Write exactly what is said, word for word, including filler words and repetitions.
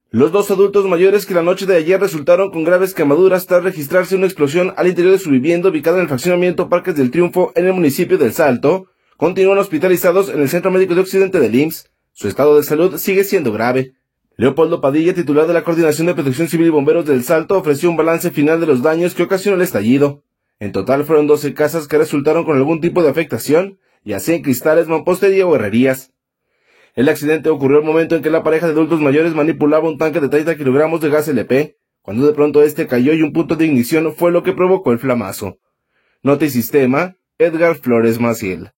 Los dos adultos mayores que la noche de ayer resultaron con graves quemaduras tras registrarse una explosión al interior de su vivienda ubicada en el fraccionamiento Parques del Triunfo en el municipio del Salto, continúan hospitalizados en el Centro Médico de Occidente del I M S S. Su estado de salud sigue siendo grave. Leopoldo Padilla, titular de la Coordinación de Protección Civil y Bomberos del Salto, ofreció un balance final de los daños que ocasionó el estallido. En total fueron doce casas que resultaron con algún tipo de afectación, ya sea en cristales, mampostería o herrerías. El accidente ocurrió al momento en que la pareja de adultos mayores manipulaba un tanque de treinta kilogramos de gas L P, cuando de pronto este cayó y un punto de ignición fue lo que provocó el flamazo. Nota y Sistema, Edgar Flores Maciel.